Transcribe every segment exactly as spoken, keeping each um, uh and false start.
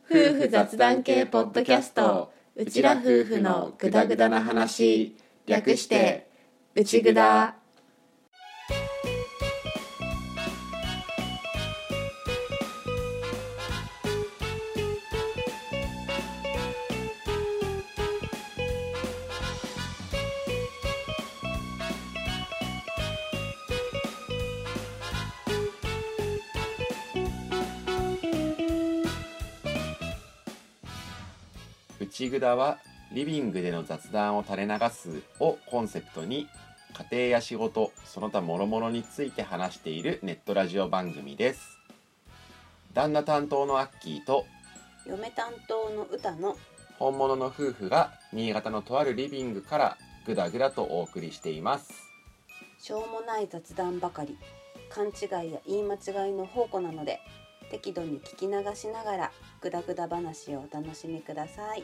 夫婦雑談系ポッドキャスト、うちら夫婦のグダグダな話、略してうちぐだ。 内ぐだはリビングでの雑談を垂れ流すをコンセプトに、家庭や仕事その他諸々について話しているネットラジオ番組です。旦那担当のアッキーと嫁担当の歌の本物の夫婦が新潟のとあるリビングからぐだぐだとお送りしています。 しょうもない雑談ばかり、勘違いや言い間違いの宝庫なので、適度に聞き流しながらぐだぐだ話をお楽しみください。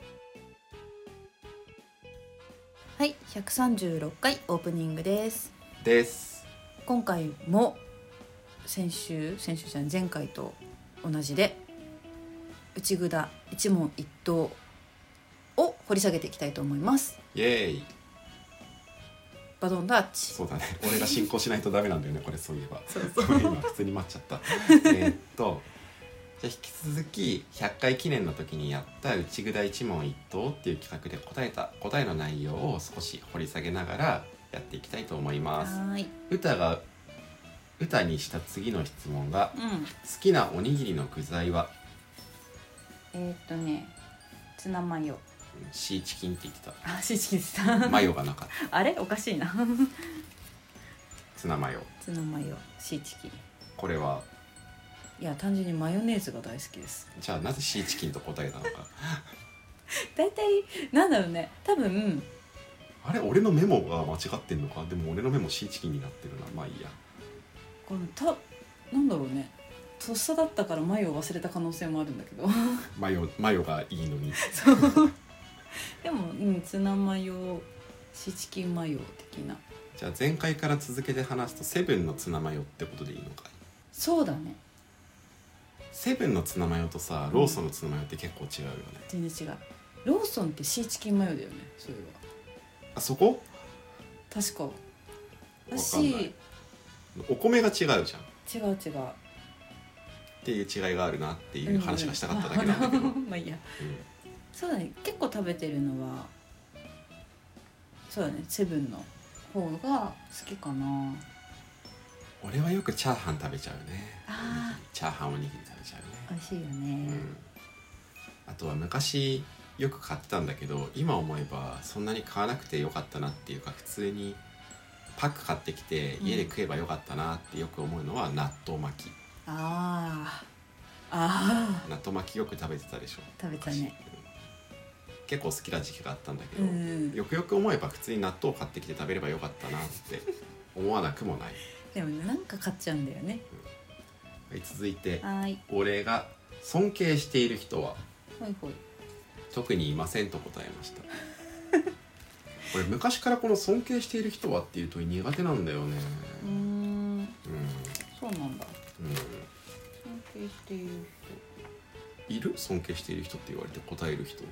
はい、ひゃくさんじゅうろっかいオープニングですです今回も先週先週じゃない前回と同じで内ぐだ一問一答を掘り下げていきたいと思います。 イエーイ。 バトンタッチ。 そうだね、俺が進行しないとダメなんだよねこれ。そういえばそうそう今普通に待っちゃったえーっとじゃあ引き続きひゃっかい記念の時にやった内ぐだ一問一答っていう企画で答えた答えの内容を少し掘り下げながらやっていきたいと思います。 はい、 歌が歌にした次の質問が、 うん、 好きなおにぎりの具材は？ えー、っとねツナマヨ。 シーチキンって言ってあ、シーチキンって言た。 ったマヨがなかったあれおかしいなツナマヨ。 ツナマヨシーチキン。 これはいや単純にマヨネーズが大好きです。 じゃあなぜシーチキンと答えたのかだいたいなんだろうね、多分あれ俺のメモが間違ってんのか。でも俺のメモシーチキンになってるな。まあいいや。 このたなんだろうね、とっさだったからマヨを忘れた可能性もあるんだけどマヨマヨがいいのにそうでも、うん、ツナマヨシーチキンマヨ的な。 じゃあ前回から続けて話すとセブンのツナマヨってことでいいのかい？ そうだね、 セブンのツナマヨとさローソンのツナマヨって結構違うよね。 全然違う。ローソンってシーチキンマヨだよね。それはあそこ確かわかんない私お米が違うじゃんっ違う違うていう違いがあるなっていう話がしたかっただけなんだけど、うんまあいいや、そうだね、結構食べてるのはそうだね、セブンの方が好きかな。 俺はよくチャーハン食べちゃうね。 あーチャーハンおにぎり食べちゃうね。 美味しいよね、 うん、あとは昔よく買ってたんだけど今思えばそんなに買わなくてよかったなっていうか、普通にパック買ってきて家で食えばよかったなってよく思うのは納豆巻き。 あーあ納豆巻きよく食べてたでしょ。 食べたね。 結構好きな時期があったんだけど、 うんよくよく思えば普通に納豆買ってきて食べればよかったなって思わなくもない。 でもね、なんか買っちゃうんだよね。 はい、続いてはい俺が尊敬している人は？ ほいほい。 特にいませんと答えました俺昔からこの尊敬している人はっていう問い苦手なんだよね。 うーん、 うん、 そうなんだ。 うん、 尊敬しているいる？尊敬している人って言われて答える人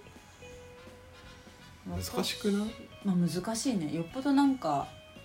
人難しくない？ まあ難しいね。よっぽどなんか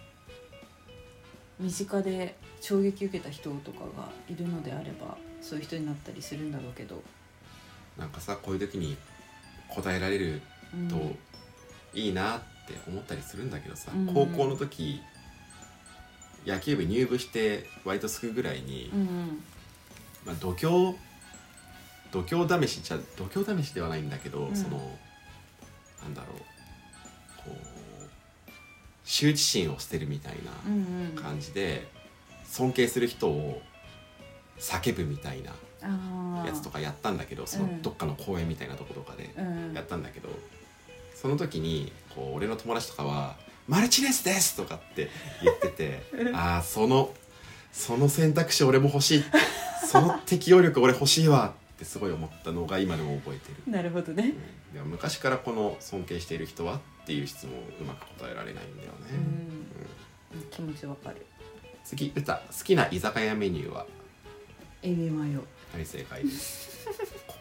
身近で衝撃受けた人とかがいるのであればそういう人になったりするんだろうけど、 なんかさこういう時に答えられるうん、 といいなって思ったりするんだけどさ、 うん高校の時野球部入部して割とすぐぐらいに、 うんうん、 まあ、度胸度胸試しじゃ度胸試しではないんだけど、 うん、 そのなんだろうこう羞恥心を捨てるみたいな感じで、尊敬する人を叫ぶみたいなやつとかやったんだけど、そのどっかの公園みたいなとことかでやったんだけど、その時にこう俺の友達とかはマルチネスですとかって言っててああそのその選択肢俺も欲しいその適応力俺欲しいわってすごい思ったのが今でも覚えてる。 なるほどね、 うん、でも昔からこの尊敬している人はっていう質問をうまく答えられないんだよね。 うん、うん、気持ちわかる。 次、歌好きな居酒屋メニューは？ エビマヨ。 はい、正解ですこ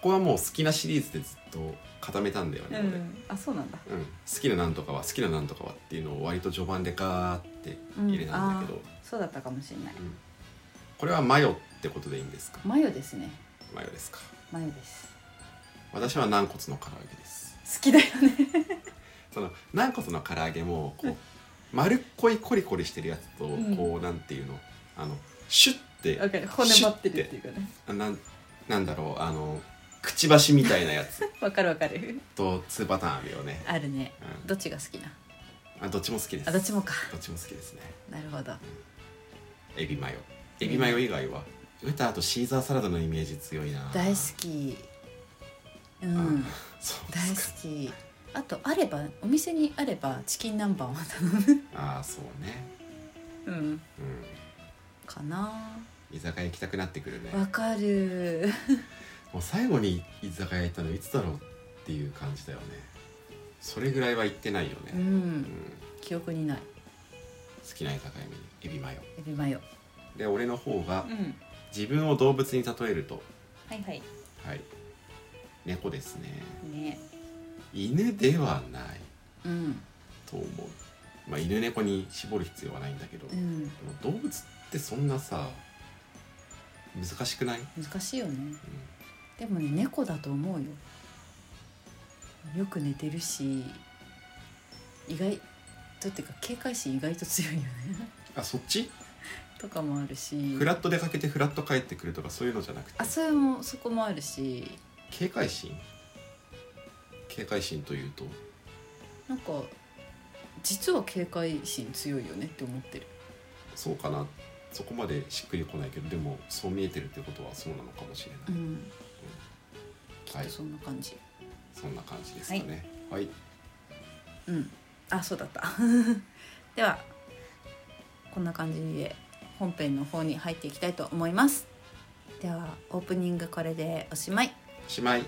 こはもう好きなシリーズでずっと固めたんだよね、俺、 うんあそうなんだうん、好きななんとかは好きななんとかはっていうのを割と序盤でガーって入れたんだけど、 うん、あそうだったかもしれない、 うん、これはマヨってことでいいんですか？ マヨですね。 マヨですか。 マヨです。 私は軟骨の唐揚げです。 好きだよねその軟骨の唐揚げもこう丸っこいコリコリしてるやつと、うん、こうなんていうのあのシュッてわかる、骨張ってるっていうかね、 なんなんだろうあのくちばしみたいなやつわかるわかるとにパターンあるよね。 あるね、 うん、 どっちが好きな？ あどっちも好きです。 あどっちもか。 どっちも好きですね。 なるほど、 うん、エビマヨエビマヨ以外は歌あとシーザーサラダのイメージ強いな。 大好き。うんそう大好き。あとあればお店にあればチキン南蛮は頼むああそうねうん、うん、かな。 居酒屋行きたくなってくるね。 わかるもう最後に居酒屋行ったのいつだろうっていう感じだよね。それぐらいは行ってないよね、 うんうん、記憶にない。 好きな居酒屋にエビマヨエビマヨで、俺の方が、 うん、 自分を動物に例えるとはいはいはい猫ですね。 ね犬ではない、 うん、 と思う。まあ犬猫に絞る必要はないんだけど、うん、でも動物ってそんなさ難しくない？ 難しいよね、うん、でもね猫だと思うよ。よく寝てるし意外とっていうか警戒心意外と強いよねあそっちとかもあるし、 フラット出かけてフラット帰ってくるとかそういうのじゃなくて、 あそれもそこもあるし、 警戒心警戒心というとなんか実は警戒心強いよねって思ってる。 そうかな、そこまでしっくりこないけど、でもそう見えてるってことはそうなのかもしれない、うんうん、 きっとそんな感じ、 はい、そんな感じですかね。はい、はい、 うんあそうだったではこんな感じで本編の方に入っていきたいと思います。ではオープニングこれでおしまい。 おしまい。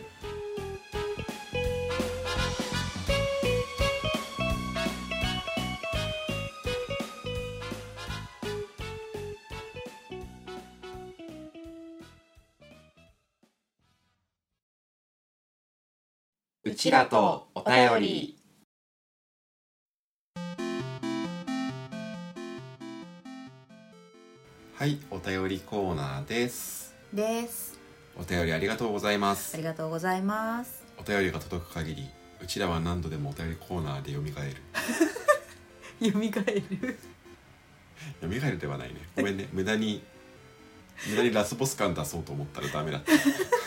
うちらとお便り。はい、お便りコーナーですです。 お便りありがとうございます。 ありがとうございます。 お便りが届く限りうちらは何度でもお便りコーナーで蘇る蘇る蘇るではないね、ごめんね無駄に無駄にラスボス感出そうと思ったらダメだった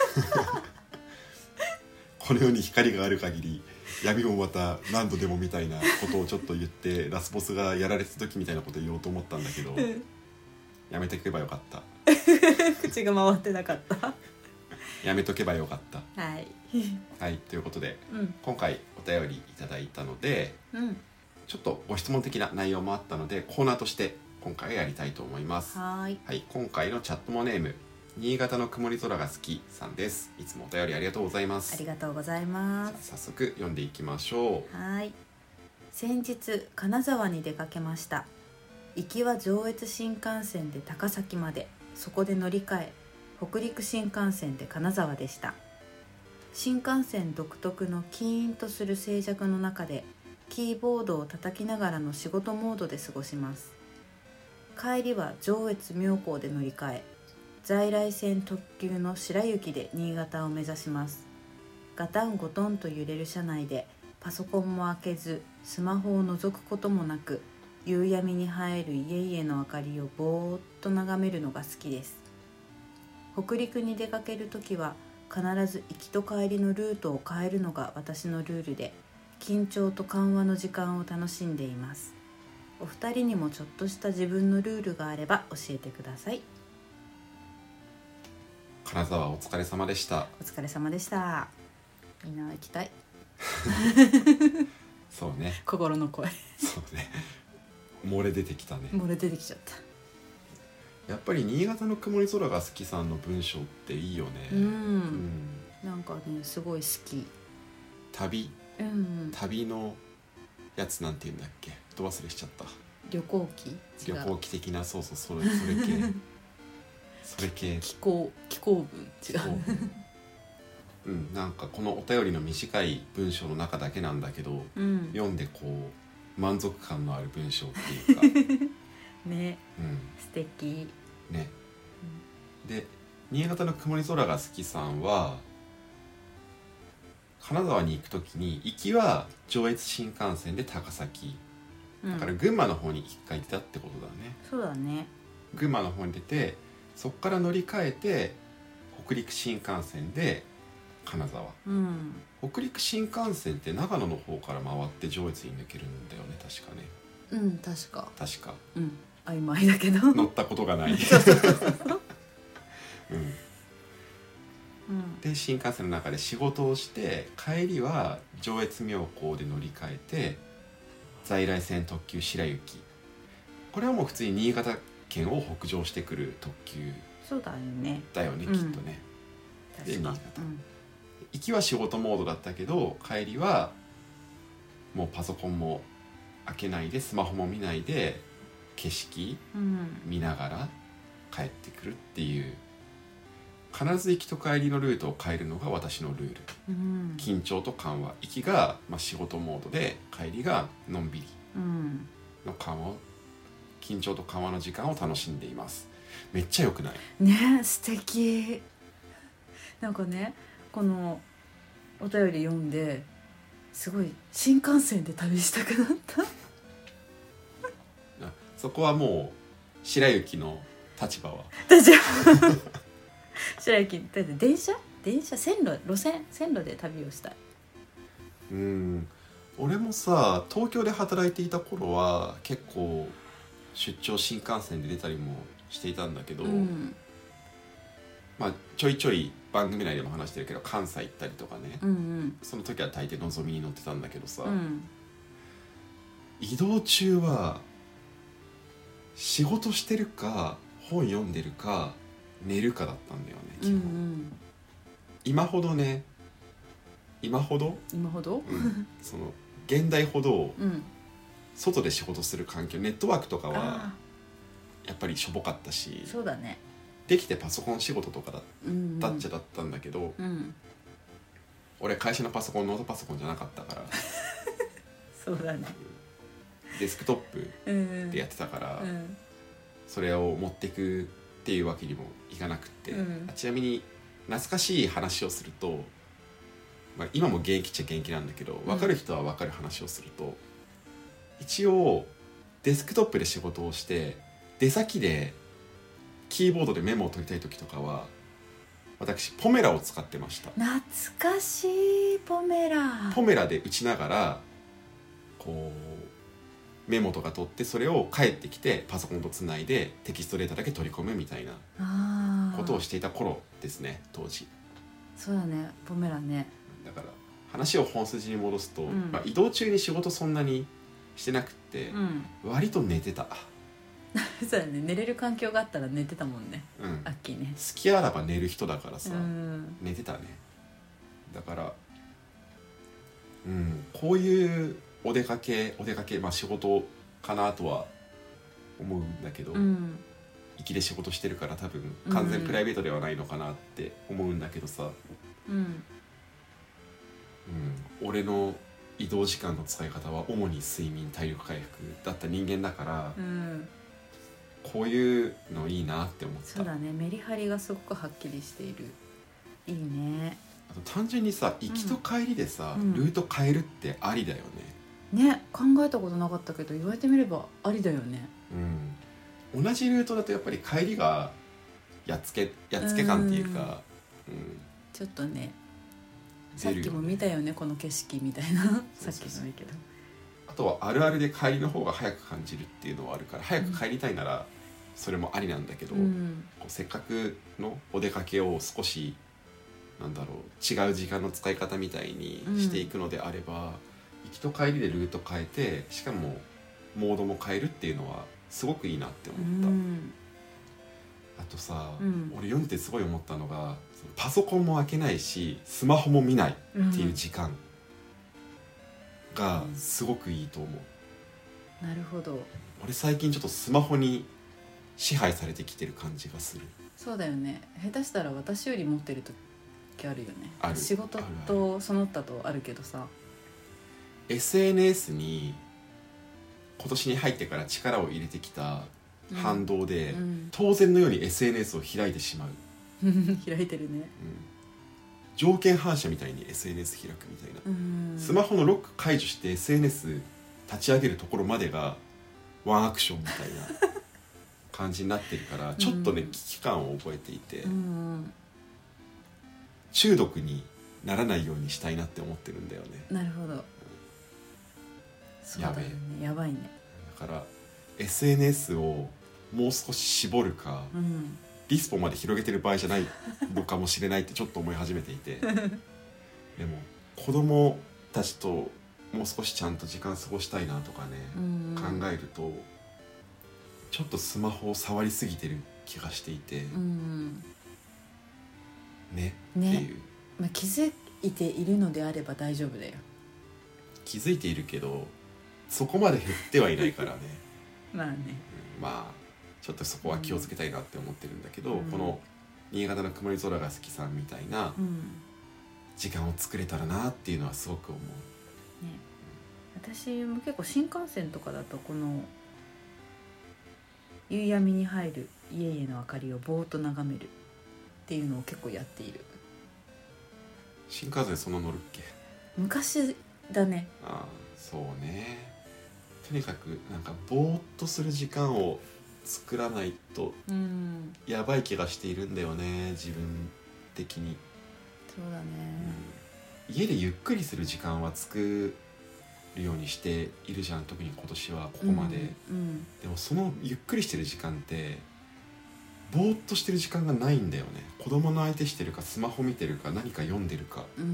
この世に光がある限り闇もまた何度でもみたいなことをちょっと言ってラスボスがやられた時みたいなこと言おうと思ったんだけどやめておけばよかった口が回ってなかったやめとけばよかった。 はいはい、ということで、 うん、 今回お便りいただいたので、うん、ちょっとご質問的な内容もあったのでコーナーとして今回やりたいと思います。 はい、 はい、今回のチャットモネーム新潟の曇り空が好きさんです。いつもお便りありがとうございます。 ありがとうございます。 早速読んでいきましょう。はい、先日金沢に出かけました。行きは上越新幹線で高崎まで、そこで乗り換え北陸新幹線で金沢でした。新幹線独特のキーンとする静寂の中でキーボードを叩きながらの仕事モードで過ごします。帰りは上越妙高で乗り換え在来線特急の白雪で新潟を目指します。ガタンゴトンと揺れる車内でパソコンも開けずスマホを覗くこともなく夕闇に映える家々の明かりをぼーっと眺めるのが好きです。北陸に出かけるときは必ず行きと帰りのルートを変えるのが私のルールで、緊張と緩和の時間を楽しんでいます。お二人にもちょっとした自分のルールがあれば教えてください。 金沢お疲れ様でした。 お疲れ様でした。みんな行きたいそうね、 心の声そうね、漏れ出てきたね。 漏れ出てきちゃった。 やっぱり新潟の曇り空が好きさんの文章っていいよね。うん、うん、 なんかねすごい好き。 旅、 うん、 旅のやつなんて言うんだっけ、ど忘れしちゃった。 旅行記、 旅行記的な、そうそう、それそれ系それ系気候気候文違ううん、なんかこのお便りの短い文章の中だけなんだけど、 うん、 読んでこう満足感のある文章っていうかね、 うん、 素敵ね、うん、で新潟の曇り空が好きさんは金沢に行くときに行きは上越新幹線で高崎だから群馬の方に一回出たってことだね、 うん、そうだね。 群馬の方に出てそこから乗り換えて北陸新幹線で金沢、 うん、 北陸新幹線って長野の方から回って上越に抜けるんだよね確かね。 うん確か確かうん曖昧だけど乗ったことがないうん、で新幹線の中で仕事をして帰りは上越妙高で乗り換えて在来線特急白雪、これはもう普通に新潟県を北上してくる特急そうだよねだよね、 うん、 きっとね。で確か新潟、うん、行きは仕事モードだったけど帰りはもうパソコンも開けないでスマホも見ないで景色見ながら帰ってくるっていう、必ず行きと帰りのルートを変えるのが私のルール、うん、緊張と緩和、行きがまあ仕事モードで帰りがのんびりの緩和、緊張と緩和の時間を楽しんでいます。めっちゃ良くない？ ね、素敵。なんかねこのお便り読んですごい新幹線で旅したくなったそこはもう白雪の立場は立場白雪だって電車電車線路路線線路で旅をしたい。 うん、俺もさ東京で働いていた頃は結構出張新幹線で出たりもしていたんだけど、うん、まあちょいちょい番組内でも話してるけど関西行ったりとかね、うんうん、その時は大抵のぞみに乗ってたんだけどさ、うん、移動中は仕事してるか本読んでるか寝るかだったんだよね基本、うんうん、今ほどね今ほど今ほど、 うん、その現代ほど外で仕事する環境、ネットワークとかはやっぱりしょぼかったし、 そうだね、 できてパソコン仕事とかだったっちゃだったんだけど、うんうん、俺会社のパソコンノートパソコンじゃなかったからそうだね、 デスクトップでやってたから、うんうん、それを持っていくっていうわけにもいかなくって、うん、ちなみに懐かしい話をすると、まあ、今も現役っちゃ現役なんだけど分かる人は分かる話をすると、うん、一応デスクトップで仕事をして出先でキーボードでメモを取りたい時とかは私ポメラを使ってました。 懐かしいポメラポメラで打ちながらこうメモとか取ってそれを帰ってきてパソコンとつないでテキストデータだけ取り込むみたいなことをしていた頃ですね当時。 そうだねポメラね。 だから話を本筋に戻すと、うんまあ、移動中に仕事そんなにしてなくって、うん、割と寝てたそうだね、寝れる環境があったら寝てたもんね、うん、アッキーね。 好きあらば寝る人だからさ、うん、寝てたね。だからうんこういうお出かけお出かけまあ仕事かなとは思うんだけど、うん、行きで仕事してるから多分完全プライベートではないのかなって思うんだけどさ、うんうん、俺の移動時間の使い方は主に睡眠体力回復だった人間だから、うん、こういうのいいなって思った。 そうだね、メリハリがすごくはっきりしている。いいね。 あと単純にさ行きと帰りでさ、うん、ルート変えるってありだよね。ね、考えたことなかったけど言われてみればありだよね。 うん、同じルートだとやっぱり帰りがやっつけやっつけ感っていうか、うん、うん、 ちょっとねさっきも見たよねこの景色みたいなさっきのいいけど、 あとはあるあるで帰りの方が早く感じるっていうのはあるから早く帰りたいならそれもありなんだけど、うん、こうせっかくのお出かけを少しなんだろう違う時間の使い方みたいにしていくのであれば、うん、行きと帰りでルート変えてしかもモードも変えるっていうのはすごくいいなって思った、うん、あとさ、うん、俺読んでてすごい思ったのがパソコンも開けないしスマホも見ないっていう時間がすごくいいと思う、 うん、なるほど。 俺最近ちょっとスマホに支配されてきてる感じがする。 そうだよね、下手したら私より持ってると時あるよね。 ある仕事とその他とあるけどさ、 エスエヌエス に今年に入ってから力を入れてきた反動で、 うん、 当然のように エスエヌエス を開いてしまう、 開いてるね、 うん、条件反射みたいに エスエヌエス 開くみたいな、 うん、 スマホのロック解除して エスエヌエス 立ち上げるところまでがワンアクションみたいな感じになってるからちょっとね、うん、危機感を覚えていて、うん、中毒にならないようにしたいなって思ってるんだよね。 なるほど、うん、そうだね、やばいね。 だから エスエヌエス をもう少し絞るか、うん、リスポまで広げてる場合じゃないのかもしれないってちょっと思い始めていてでも子供たちともう少しちゃんと時間過ごしたいなとかね、うんうん、考えるとちょっとスマホを触りすぎてる気がしていて、うん、ね, ねっていう、 まあ、気づいているのであれば大丈夫だよ。 気づいているけどそこまで減ってはいないからねまあね、 うん、まあちょっとそこは気をつけたいなって思ってるんだけど、うん、この新潟の曇り空が好きさんみたいな時間を作れたらなっていうのはすごく思う、ね、 私も結構新幹線とかだとこの夕闇に入る家々の明かりをぼーっと眺めるっていうのを結構やっている。 新幹線そんな乗るっけ？ 昔だね。 ああ、そうね。とにかくなんかぼーっとする時間を作らないとやばい気がしているんだよね、自分的に。 そうだね、 うん、家でゆっくりする時間は作るようにしているじゃん、特に今年はここまで、うんうん、でもそのゆっくりしてる時間ってぼーっとしてる時間がないんだよね。子供の相手してるかスマホ見てるか何か読んでるか、うんうん、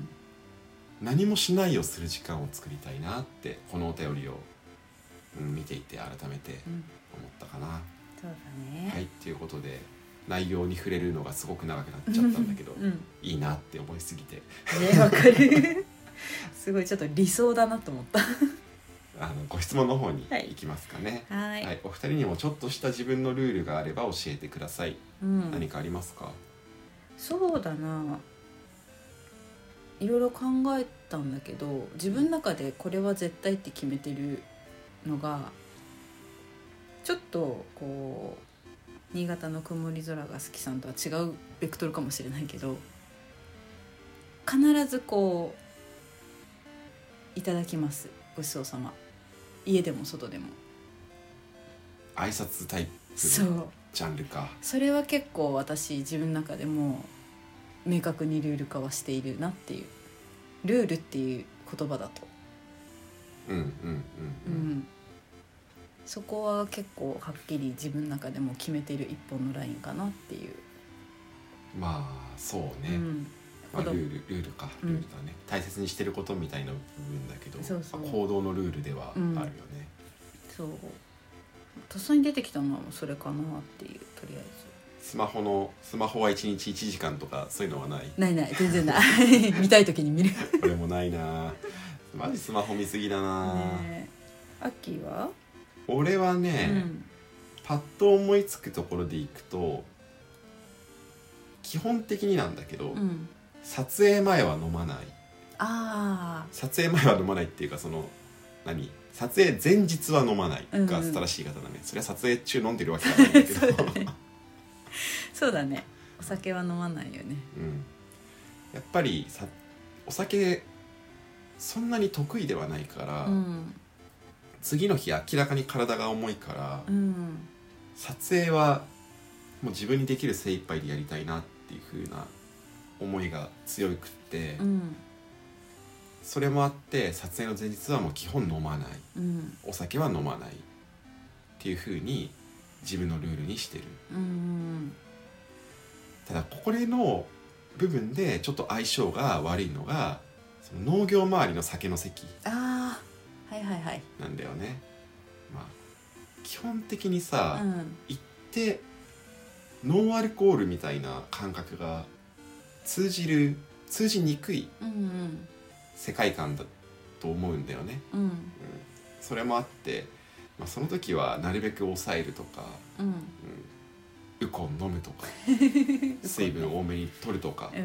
何もしないをする時間を作りたいなってこのお便りを、うん、見ていて改めて思ったかな、うん、 そうだね。 はい、ということで内容に触れるのがすごく長くなっちゃったんだけど、うん、いいなって思いすぎてね、わかるすごいちょっと理想だなと思ったあのご質問の方に行きますかね。 はい、 はい、お二人にもちょっとした自分のルールがあれば教えてください、うん、何かありますか？ そうだな、いろいろ考えたんだけど自分の中でこれは絶対って決めてるのがちょっとこう新潟の曇り空が好きさんとは違うベクトルかもしれないけど、必ずこういただきますごちそうさま、家でも外でも挨拶タイプのジャンルか。 それは結構私自分の中でも明確にルール化はしているなっていう、ルールっていう言葉だと、 うんうんうんうん、うん、 そこは結構はっきり自分の中でも決めてる一本のラインかなっていう。 まあそうね、うん、まあ、ルールルールかルールだね、うん、大切にしてることみたいな部分だけど、そうそう、行動のルールではあるよね、うん、 そうとっさに出てきたのはそれかなっていう。とりあえずスマホのスマホはいちにちいちじかんとかそういうのはない？ ないない、全然ない見たい時に見る俺もないな、マジスマホ見すぎだな、 ね、アッキーは？ 俺はね、うん、パッと思いつくところでいくと基本的になんだけど、うん、撮影前は飲まない。 あ、 撮影前は飲まないっていうか、その何撮影前日は飲まないが正しい言い方だね、うんうん、それは撮影中飲んでるわけじゃないんだけどそうだねそうだね、お酒は飲まないよね、 うん、やっぱりさお酒そんなに得意ではないから、うん、次の日明らかに体が重いから、うん、撮影はもう自分にできる精一杯でやりたいなっていう風な思いが強くって、うん、それもあって撮影の前日はもう基本飲まない、うん、お酒は飲まないっていう風に自分のルールにしてる、うん、ただこれの部分でちょっと相性が悪いのがその農業周りの酒の席、 あー、はいはいはい、 なんだよね。まあ基本的にさ、うん、行ってノンアルコールみたいな感覚が通じる通じにくい世界観だと思うんだよね、うんうん、それもあって、まあ、その時はなるべく抑えるとか、うんうん、ウコン飲むとか水分多めに取るとか、うん、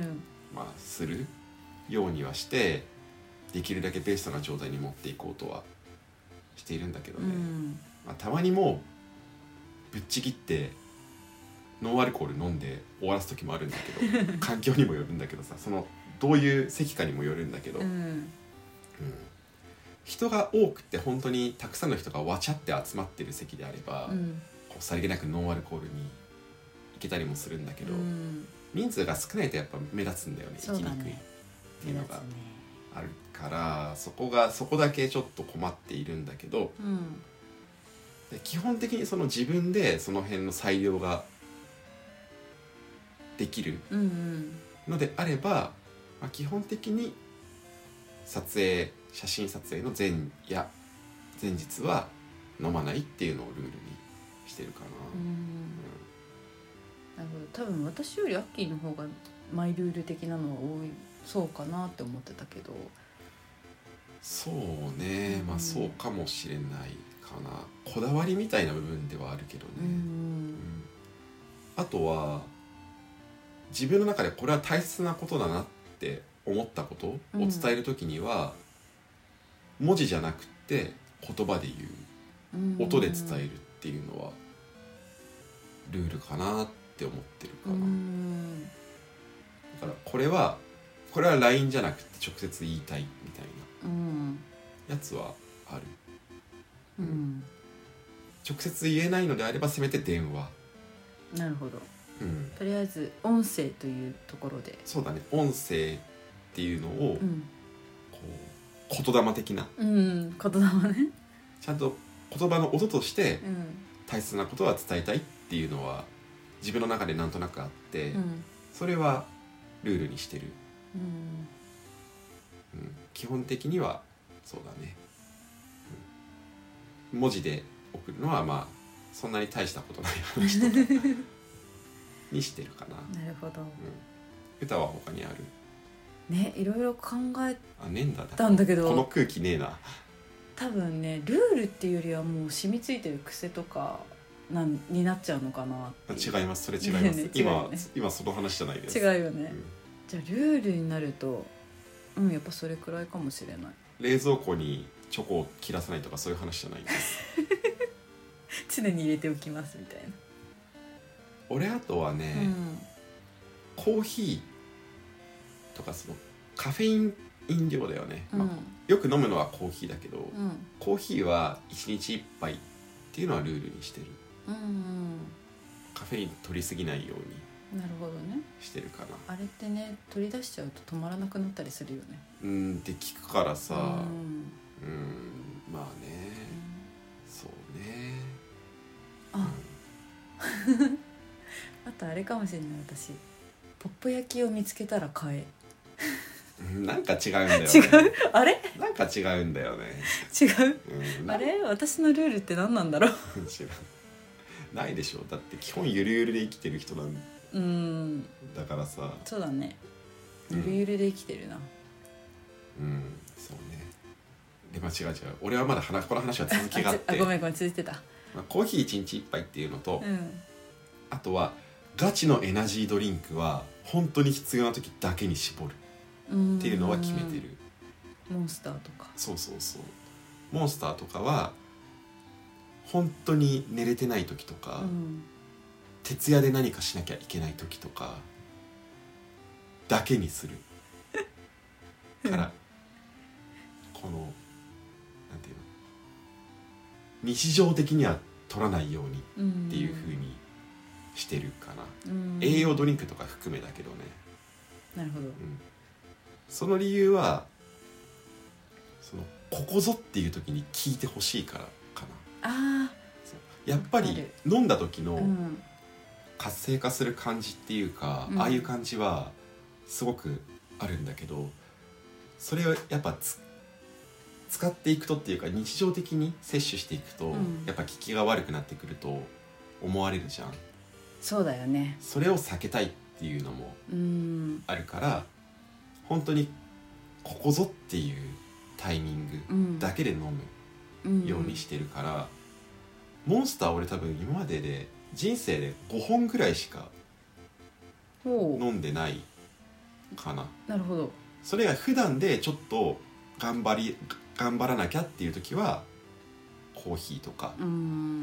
まあ、するようにはしてできるだけベストな状態に持っていこうとはしているんだけどね、 うんまあ、たまにもうぶっちぎってノンアルコール飲んで終わらす時もあるんだけど環境にもよるんだけどさ、そのどういう席かにもよるんだけど、 うんうん人が多くて本当にたくさんの人がわちゃって集まってる席であれば、 うんこうさりげなくノンアルコールに行けたりもするんだけど、 うん人数が少ないとやっぱ目立つんだよね、 そうだね行きにくいっていうのが目立つねあるから、そこがそこだけちょっと困っているんだけど、 うんで基本的にその自分でその辺の裁量ができるうんうんのであれば、まあ、基本的に撮影写真撮影の前夜前日は飲まないっていうのをルールにしてるかな、 うんなるほど。多分私よりアッキーの方がマイルール的なのは多いそうかなって思ってたけど。 そうね、まあそうかもしれないかな。こだわりみたいな部分ではあるけどね、 うんうんあとは自分の中でこれは大切なことだなって思ったことを伝えるときには、文字じゃなくって言葉で言う、音で伝えるっていうのはルールかなって思ってるかな、 うんだからこれはこれは ライン じゃなくて直接言いたいみたいうんなやつはある。 うん直接言えないのであればせめて電話、 なるほど。 うん、 とりあえず音声というところで。 そうだね、音声っていうのをうんこう言霊的なうん言霊ね。 ちゃんと言葉の音としてうん大切なことは伝えたいっていうのは自分の中でなんとなくあって、 うんそれはルールにしてる、 うんうん、基本的にはそうだね、うん、文字で送るのはまあそんなに大したことない話とかにしてるかな。 なるほど。 うん、歌は他にある？ ね、いろいろ考えあ、ねえんだたんだけどこの空気ねえな。 多分ねルールっていうよりはもう染みついてる癖とかなんになっちゃうのかなっていう。 違います、それ違います、 ねえねえ違うよ今ね今その話じゃないです。 違うよね、 うんじゃあルールになるとうんやっぱそれくらいかもしれない。 冷蔵庫にチョコを切らさないとかそういう話じゃないです常に入れておきますみたいな。 俺あとはね、 うんコーヒーとかそのカフェイン飲料だよね、 うんまあ、よく飲むのはコーヒーだけど、 うんコーヒーはいちにちいっぱいっていうのはルールにしてる。 うんカフェイン取りすぎないようにうんなるほどね。 してるかな。 あれってね取り出しちゃうと止まらなくなったりするよね。 うんって聞くからさ、 うんうんまあね、そうね、 ああとあれかもしれない。私ポップ焼きを見つけたら買え。 うんなんか違うんだよね。 違うあれなんか違うんだよね。 違ううん、 あれ私のルールって何なんだろう。 知らんないでしょ。だって基本ゆるゆるで生きてる人なんうんだからさ。 そうだね。 うんゆるゆるで生きてるな。 うんそうね。で間違う違う。俺はまだ話この話は続きがあってあごめんごめん続いてた。 まあ、コーヒーいちにちいっぱいっていうのと、 うんあとはガチのエナジードリンクは本当に必要な時だけに絞るっていうのは決めてる。 モンスターとか。 そうそうそう。モンスターとかは本当に寝れてない時とか、 うん徹夜で何かしなきゃいけない時とかだけにするからこのなんていうの日常的には取らないようにっていう風にしてるかな、 うん栄養ドリンクとか含めだけどね、 なるほど。 うん、その理由はそのここぞっていう時に聞いてほしいからかな。 あそうやっぱり飲んだ時のあうん活性化する感じっていうか、 うんああいう感じはすごくあるんだけど、それをやっぱつ使っていくとっていうか日常的に摂取していくと、 うんやっぱ効きが悪くなってくると思われるじゃん。 そうだよね。 それを避けたいっていうのもうんあるから本当にここぞっていうタイミングうんだけで飲むようにしてるから、モンスター俺多分今までで人生でごほんぐらいしかほう飲んでないかな。 なるほど。 それが普段でちょっと頑張り頑張らなきゃっていう時はコーヒーとか、 うん、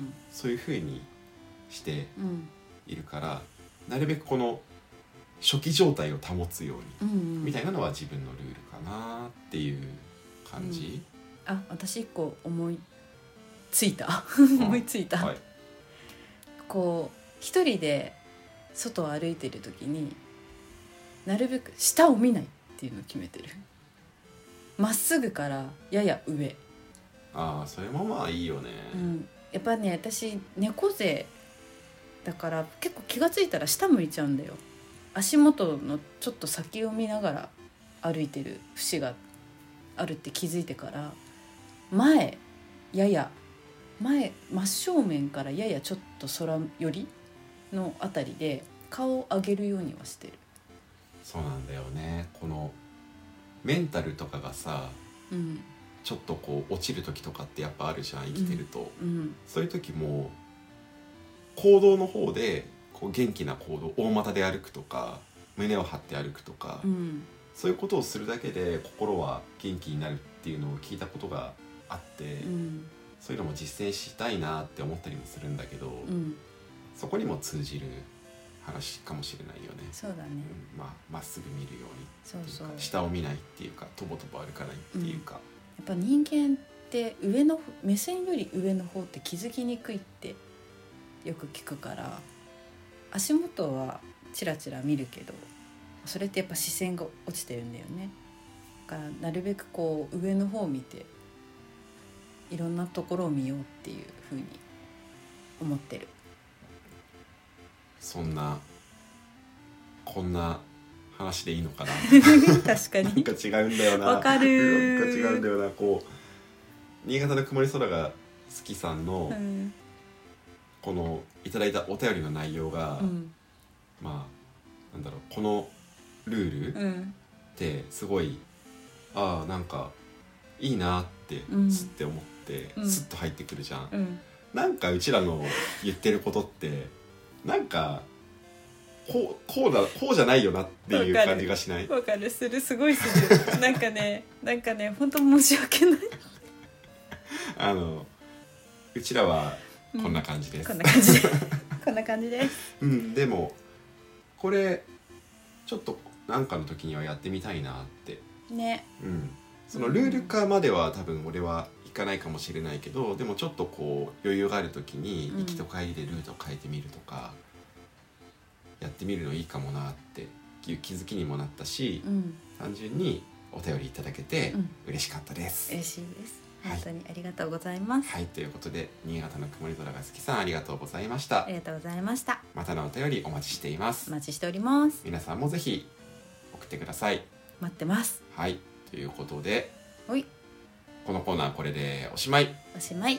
そういう風にしてうんいるから、なるべくこの初期状態を保つように、 うんうん、 みたいなのは自分のルールかなっていう感じ、 うん、あ、私一個思いついた思いついた、 はい、 こう一人で外を歩いてる時になるべく下を見ないっていうのを決めてる。まっすぐからやや上。 ああ、それもまあいいよね、 うん、やっぱね、私猫背だから結構気がついたら下向いちゃうんだよ。足元のちょっと先を見ながら歩いてる節があるって気づいてから、前やや前真正面からややちょっと空寄りのあたりで顔を上げるようにはしてる。 そうなんだよね。このメンタルとかがさ、 うん、 ちょっとこう落ちる時とかってやっぱあるじゃん、生きてると、 うん、 そういう時も行動の方でこう元気な行動、大股で歩くとか胸を張って歩くとか、 うん、 そういうことをするだけで心は元気になるっていうのを聞いたことがあって、 うん、 そういうのも実践したいなって思ったりもするんだけど、 うん、 そこにも通じる話かもしれないよね。 そうだね、 うん、まあ、まっすぐ見るように、 そうそう、 下を見ないっていうか、とぼとぼ歩かないっていうか、 うん、やっぱ人間って上の目線より上の方って気づきにくいってよく聞くから、足元はチラチラ見るけど、それってやっぱ視線が落ちてるんだよね。だからなるべくこう上の方を見ていろんなところを見ようっていうふうに思ってる。 そんなこんな話でいいのかな確かになんか違うんだよな。 わかる。 なんか違うんだよな。こう新潟の曇り空が好きさんの、うん、このいただいたお便りの内容が、うん、まあなんだろう、このルールってすごい、うん、ああなんかいいなってすって思って、うん、スッと入ってくるじゃん、うん、なんかうちらの言ってることってなんかこう、こうだ、こうじゃないよなっていう感じがしない？ わかる、する、すごいするなんかね、なんかね、本当申し訳ないあのうちらはこんな感じです、 うん、こんな感じでこんな感じです、 うん、でもこれちょっとなんかの時にはやってみたいなってね、 うん、そのルール化までは多分俺はいかないかもしれないけど、でもちょっとこう余裕がある時に行きと帰りでルートを変えてみるとか、うん、やってみるのいいかもなっていう気づきにもなったし、うん、単純にお便りいただけて嬉しかったです、 うん、嬉しいです。本当にありがとうございます。 はい、はい、ということで新潟の曇り空が好きさんありがとうございました。 ありがとうございました。 またのお便りお待ちしています。 お待ちしております。 皆さんもぜひ送ってください。 待ってます。 はい、ということで、 おい、 このコーナーこれでおしまい。 おしまい。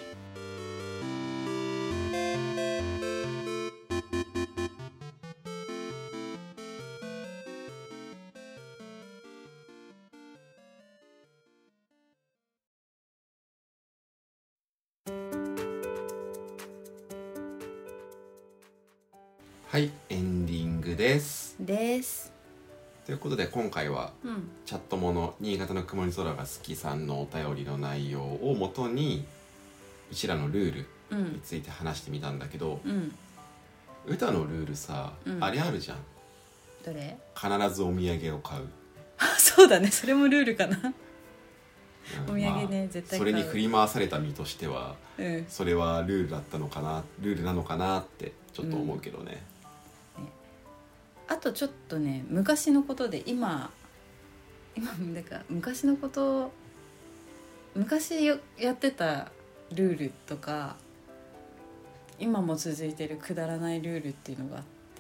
はい、エンディングですですということで今回は、 うん、 チャットモノ新潟の曇り空が好きさんのお便りの内容をもとにうちらのルールについて話してみたんだけど、うん、歌のルールさ、うん、あれあるじゃん。 どれ？ 必ずお土産を買う。 そうだね、それもルールかなお土産ね、 まあ、 絶対買う。 それに振り回された身としては、うん、それはルールだったのかな、ルールなのかなってちょっと思うけどね、 うん、ね、あとちょっとね、昔のことで今今なんか昔のこと昔やってたルールとか今も続いてるくだらないルールっていうのがあって、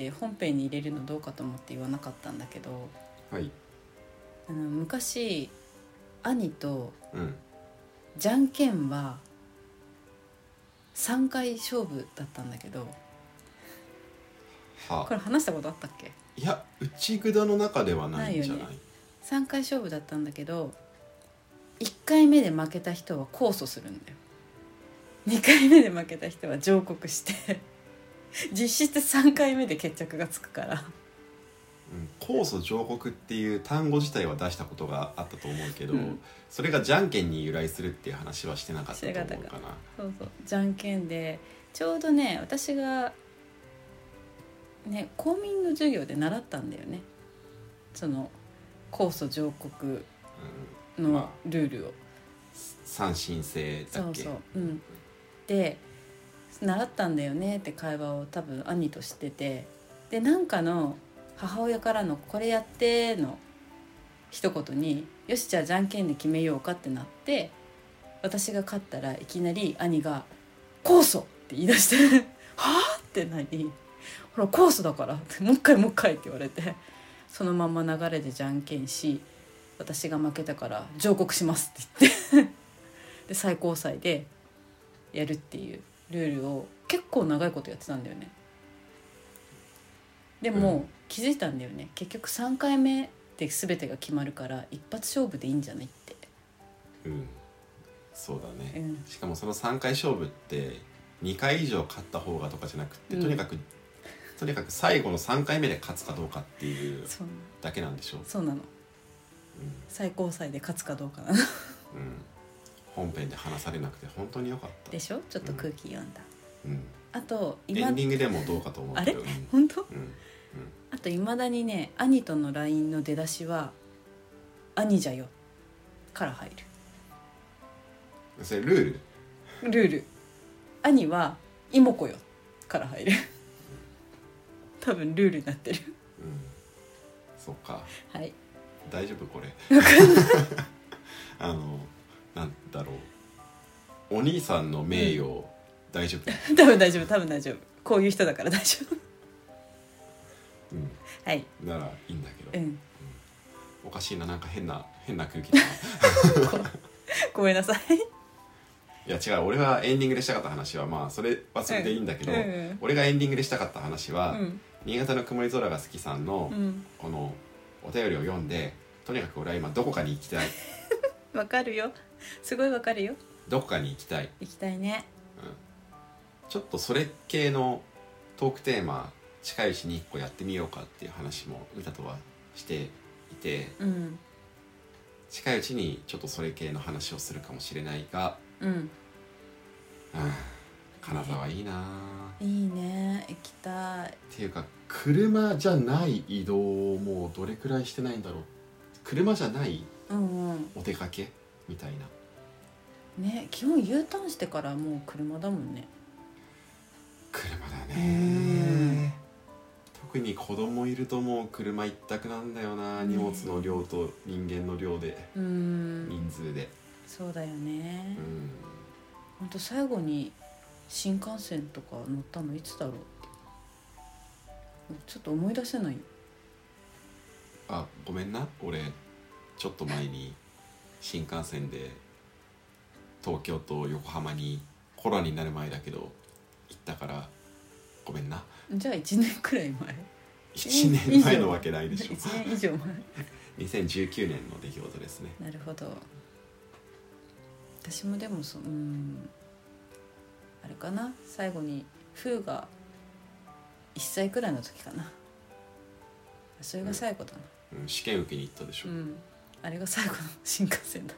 本編に入れるのどうかと思って言わなかったんだけど、 はい、 あの昔兄と、 うん、 じゃんけんはさんかい勝負だったんだけど、はあ、これ話したことあったっけ？ いや、内ぐだの中ではないんじゃない？ないよね。 さんかい勝負だったんだけど、いっかいめで負けた人は控訴するんだよ。にかいめで負けた人は上告して実質さんかいめで決着がつくからうん、控訴上告っていう単語自体は出したことがあったと思うけど、 うん、 それがじゃんけんに由来するっていう話はしてなかったと思うかな。 そうそう、じゃんけんでちょうどね、私がね公民の授業で習ったんだよね、その控訴上告のルールを、うん、まあ、 三審制だっけ。 そうそう、うん、で習ったんだよねって会話を多分兄としてて、でなんかの母親からのこれやっての一言に、よしじゃあじゃんけんで決めようかってなって、私が勝ったらいきなり兄が控訴って言い出してはぁってなり、ほら控訴だからってもう一回もう一回って言われて、そのまま流れでじゃんけんし、私が負けたから上告しますって言ってで最高裁でやるっていうルールを結構長いことやってたんだよね。でも、うん、気づいたんだよね、結局さんかいめで全てが決まるから一発勝負でいいんじゃないって。 うん、そうだね、 うん、 しかもそのさんかい勝負ってにかい以上勝った方がとかじゃなくて、うん、とにかくとにかく最後のさんかいめで勝つかどうかっていうだけなんでしょう。 そうなの、うん、最高裁で勝つかどうかなの、うん、 本編で話されなくて本当に良かったでしょ。ちょっと空気読んだ、 うん、 あと今エンディングでもどうかと思うけど、 あれ、 うん、 本当、 うんうん、 あといまだにね、兄との ライン の出だしは兄じゃよから入る。 それルールルール、兄は妹子よから入る多分ルールになってる、うん、 そっか、 はい、 大丈夫これあのなんだろう、お兄さんの名誉、うん、大丈夫多分大丈夫多分大丈夫、こういう人だから大丈夫うん、 はい、 ならいいんだけど、 うんうん、 おかしいな、なんか変な変な空気だなごめんなさい。 いや違う、俺はエンディングでしたかった話はまあそれはそれでいいんだけど、うんうん、俺がエンディングでしたかった話は、うん、新潟の曇り空が好きさんの、うん、このお便りを読んで、とにかく俺は今どこかに行きたいわかるよ、すごいわかるよ、 どこかに行きたい行きたいね、 うん、ちょっとそれ系のトークテーマ近いうちにいっこやってみようかっていう話も歌とはしていて、うん、近いうちにちょっとそれ系の話をするかもしれないが、うん、金沢いいな、 いいね、行きたい。 っていうか車じゃない移動をもうどれくらいしてないんだろう。車じゃないお出かけみたいな、 ね、基本 U ターンしてからもう車だもんね。 車だね、特に子供いるともう車一択なんだよな、荷物の量と人間の量で、うん、人数で。 そうだよね、うん、ほんと最後に新幹線とか乗ったのいつだろうってちょっと思い出せない。 あ、ごめんな、俺ちょっと前に新幹線で東京と横浜にコロナになる前だけど行ったからごめんな。 じゃあいちねんくらい前。 いちねんまえのわけないでしょ。 いちねん以上前にせんじゅうきゅうねんの出来事ですね。 なるほど。私もでもそ、うん、あれかな、最後にフーがいっさいくらいの時かな、それが最後だな、 うんうん、試験受けに行ったでしょ、うん、 あれが最後の新幹線だ、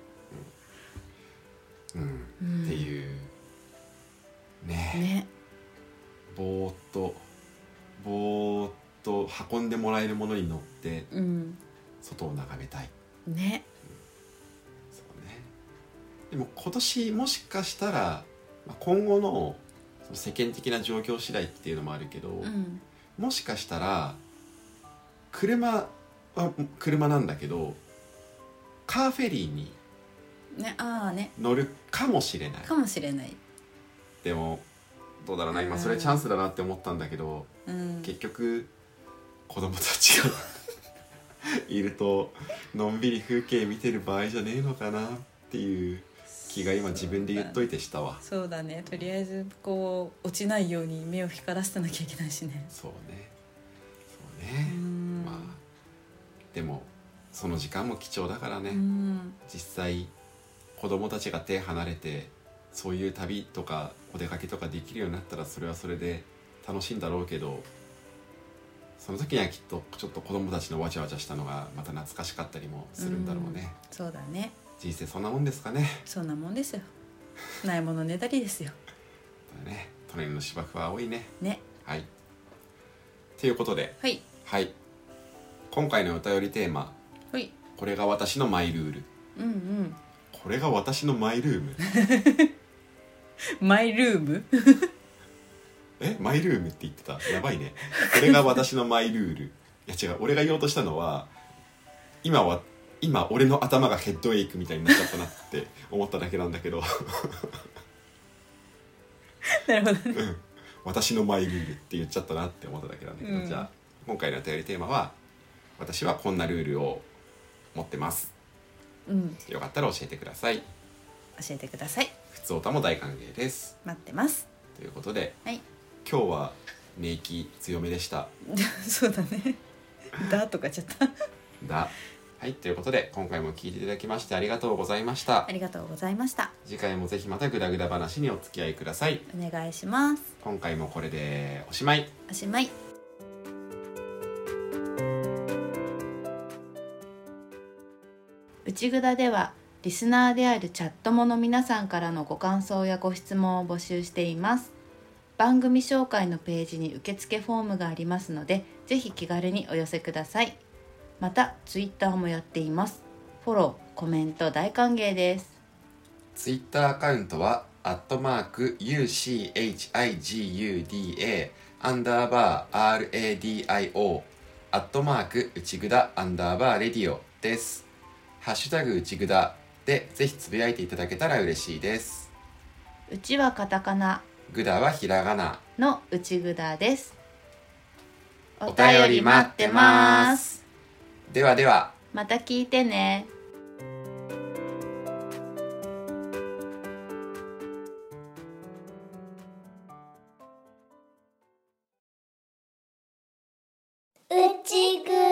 うんうんうん、っていうねね、 ぼーっとぼーっと運んでもらえるものに乗って、うん、外を眺めたいね、 うん、そうね。でも今年もしかしたら今後の世間的な状況次第っていうのもあるけど、うん、もしかしたら車は車なんだけどカーフェリーに乗るかもしれない、 ね、かもしれない。 でもどうだろうな、今それチャンスだなって思ったんだけど、うん、結局子供たちがいるとのんびり風景見てる場合じゃねえのかなっていう気が今自分で言っといてしたわ。 そうだね、とりあえずこう落ちないように目を光らせてなきゃいけないしね。 そうねそうね、まあでもその時間も貴重だからね、実際子供たちが手離れてそういう旅とかお出かけとかできるようになったらそれはそれで楽しいんだろうけど、 その時にはきっとちょっと子供たちのわちゃわちゃしたのがまた懐かしかったりもするんだろうね。 うん、そうだね。 人生そんなもんですかね。 そんなもんですよ。ないものねだりですよ。 だね、隣の芝生は青いね。 ね。 はい。ということで、 はい。 はい。今回のお便りテーマ、 はい。 これが私のマイルール。 うんうん。 これが私のマイルーム。 マイルーム？ え、マイルームって言ってた。やばいね。これが私のマイルール。いや違う、俺が言おうとしたのは、今は今俺の頭がヘッドエイクみたいになっちゃったなって思っただけなんだけど。 なるほどね。 うん、私のマイルールって言っちゃったなって思っただけなんだけど、 うん、 じゃあ今回のお便りテーマは、私はこんなルールを持ってます。 うん。 よかったら教えてください。 教えてください。 ふつおたも大歓迎です。 待ってます。 ということで、 はい。 今日は寝息強めでした。 そうだね。だとかちゃった。 だ。はい、ということで今回も聞いていただきましてありがとうございました。 ありがとうございました。 次回もぜひまたグダグダ話にお付き合いください。 お願いします。 今回もこれでおしまい。 おしまい。内ぐだではリスナーであるチャットモの皆さんからのご感想やご質問を募集しています。番組紹介のページに受付フォームがありますので、ぜひ気軽にお寄せください。またツイッターもやっています。フォロー、コメント大歓迎です。 ツイッターアカウントはアットマーク ユーシーエイチアイジーユーディーエー アンダーバー アールエーディーアイオー アットマーク内ぐだアンダーバーレディオです。ハッシュタグ内ぐだでぜひつぶやいていただけたら嬉しいです。 うちはカタカナ、 ぐだはひらがなの内ぐだです。 お便り待ってます。ではでは、 また聞いてね。 うちぐ